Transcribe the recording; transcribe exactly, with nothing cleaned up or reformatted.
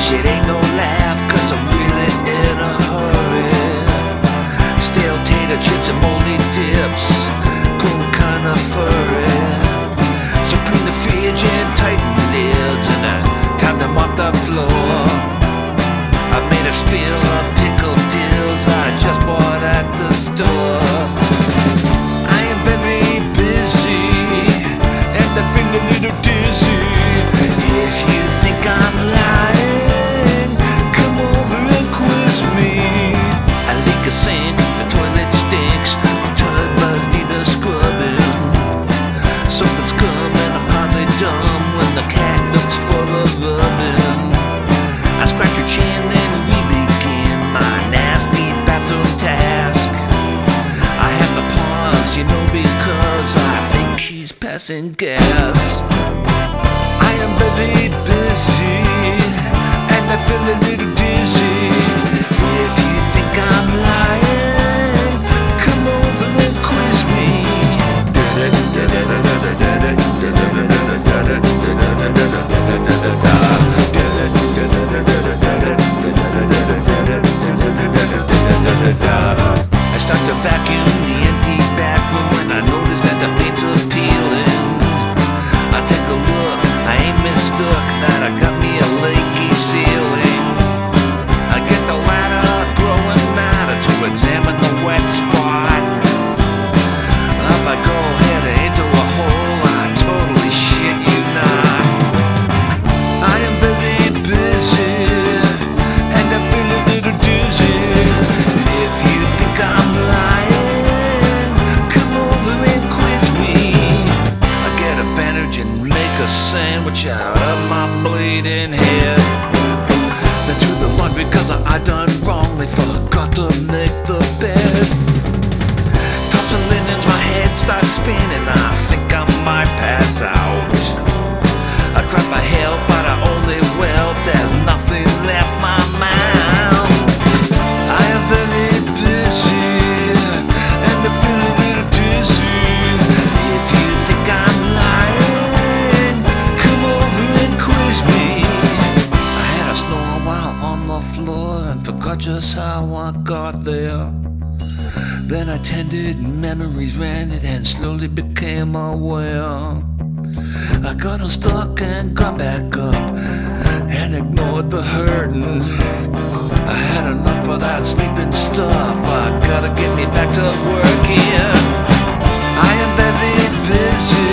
Shit ain't no laugh, cause I'm really in a hurry. Stale tater chips and moldy dips, grown kinda furry. So clean the fridge and tighten the lids, and uh, time to mop the floor. I made a spill of pickled dills I just bought at the store. I am very busy, and I feel a little dizzy. If you think I'm lying, come over and quiz me. I leak a sink, the toilet stinks, the tub does need a scrubbing. Soap and scum and I'm hardly dumb when the cat looks full of rubbing. I scratch your chin and we begin my nasty bathroom task. I have to pause, you know, because I think she's passing gas. I am very busy, and I feel a little dizzy. If you think I'm lying, come over and quiz me. I start to vacuum the empty back room when I notice that the paint's are peeling. I take a look, I ain't mistook that I got me a leaky ceiling. I get the ladder growing matter to examine the wet spot. If I go head into a hole, I totally shit you not. I am very busy, and I feel a little dizzy. If you think I'm lying, come over and quiz me. I get a bandage and make a sandwich out of my bleeding head. Then do the laundry cause I, I done wrong, they forgot to make the bed. Tossing linens, my head starts spinning, I think I might pass out. I try for help but I only whelp, there's nothing left my mouth. I am very busy, and I feel a little dizzy. If you think I'm lying, come over and quiz me. I had a snore while on the floor and forgot just how I got there. Then I tended, memories ran it and slowly became aware. I got unstuck and got back up and ignored the hurting. I had enough of that sleeping stuff, I gotta get me back to working. I am very busy,